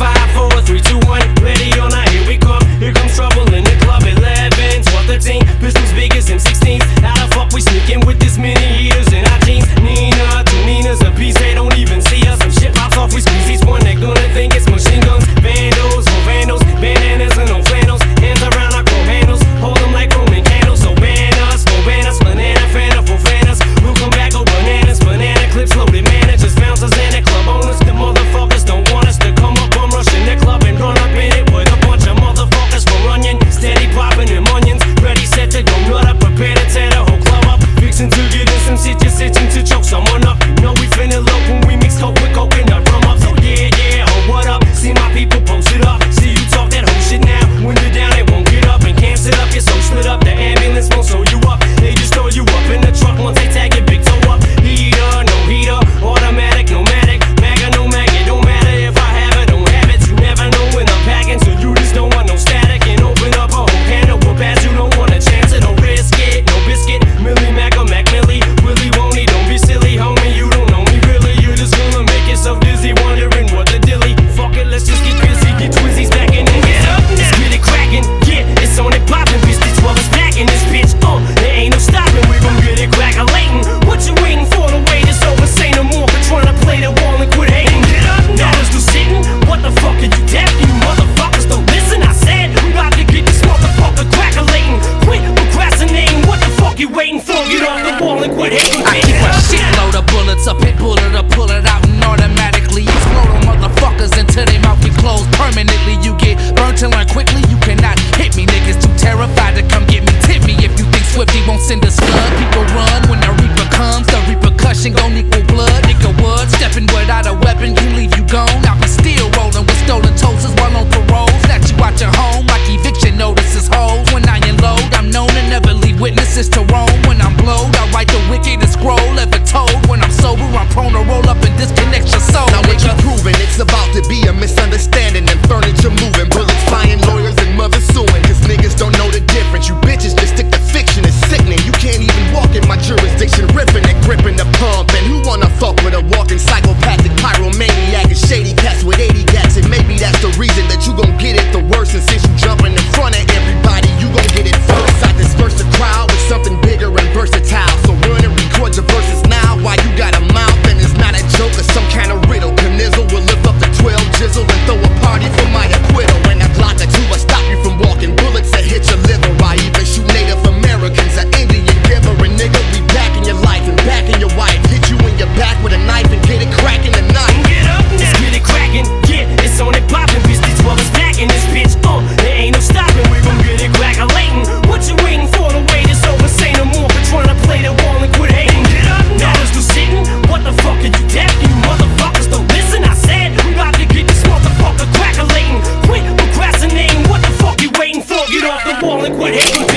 5, 4, 3, 2, 1. Ready or not, here we come. Here comes trouble in the club. 11, 12, 13. Pistols big as M16s. How the fuck we sneaking with this many heaters in our jeans? Nina, two Ninas a piece. They don't even see us. Some shit pops off. We squeeze each one. They're gonna think it's machine guns. Vandals, no vandals. Bandanas and no flannels. Hands around our cold handles. Hold them like Roman candles. So ban us, banana, fana, for fanas. We'll come back, go bananas. Banana clips loaded. Managers, bouncers, and the club owners. The motherfuckers don't want us to come up. I'm rushing the club and run up in it with a bunch of motherfuckers from Runyon. Steady popping them onions. Ready, set to go nut up. Prepare to tear the whole club up. Fixing to get in some shit, just itching to choke someone up. You know we finna low when we mix coke with coconut rum up. So yeah, oh what up? See my people posted up. See you talk that whole shit now. When you're down, they won't get up and can't sit up. You're so split up. The ambulance won't sew you up. They just throw you up in the truck once they tag your big toe up. Heater, no heater. Automatic, nomadic. Maga, no mag. It don't matter if I have it, don't have it. You never know when I'm packing, so you just don't want no static. And open up a whole can of whoop ass. You don't want a chance it. Don't risk it. No biscuit. Millie Mac or Mac Millie. Willie won't he? Don't be silly, homie. You don't know me really. You're just gonna make yourself dizzy, wondering what the dilly. Fuck it, let's just get busy. Get Twizzies back in and get up. Let's get it cracking. Yeah, it's on it popping. Bitch, this 12 is packing this bitch. There ain't no stopping. We gon' get it crack-a-lating. What you waiting for? The wait is over. Say no more for trying to play the wall and quit hating. Get up, now let's do sitting. What the fuck are you deaf? You motherfuckers don't listen. I said we about to get this motherfucker crack-a-lating. Quit procrastinating. What the fuck you waiting for? Get off the wall and quit hating. I keep a shitload of bullets, a pit bullet to pull it out and automatically explode on motherfuckers until they mouth get closed permanently. You get burnt and learn quickly. You cannot hit me, niggas too terrified to come get me. Tip me if you think Swifty won't send a scud. People run when the reaper comes. The repercussion gon' equal blood. Nigga would stepping without a weapon can leave you gone. I be still rolling with stolen toasters while on parole. Snatch you out your home like eviction notices hoes. When I unload, I'm known to never leave witnesses to roam. When I'm blowed, I write the wickedest scroll ever told. When I'm sober, I'm prone to roll up and disconnect your soul. Now what you proving? It's about to be a misunderstanding and furniture moving, bullets flying, lawyers and mothers suing. Cause niggas don't know the difference. You bitches just stick to fiction. It's sickening. You can't even walk in my jurisdiction, ripping and gripping the pump. And who wanna fuck with a walking psychopathic pyromaniac and shady cats with 80 gats? And maybe that's the reason that you gon' get it the worst. And since you jumping in front of everybody, you gon' get it first. I disperse the crowd with something bigger and versatile. So run and record your verses now while you got a mouth and it's not a joke or some kind of riddle. Canizzle will lift up the 12 jizzle and throw a party for my acquittal. When I Glock the 2, I stop you from walking. Bullets that hit your liver. I even shoot Native Americans, an Indian giver. And nigga, we back in your life and back in your wife. Hit you in your back with a knife and get it cracking tonight. Get up, let's get it cracking. Yeah, it's on it popping. Bitch, this 12 is packing this bitch. There ain't no stopping. We gon' get it crack-a-lating. What you waiting for? The wait is over. Say no more for trying to play the wall and quit hating. Get up, now let's do sitting. What the fuck are you deaf? You motherfuckers don't listen. I said we about to get this motherfucker crack-a-lating. Quit procrastinating. What the fuck you waiting for? Get off the wall and quit hating.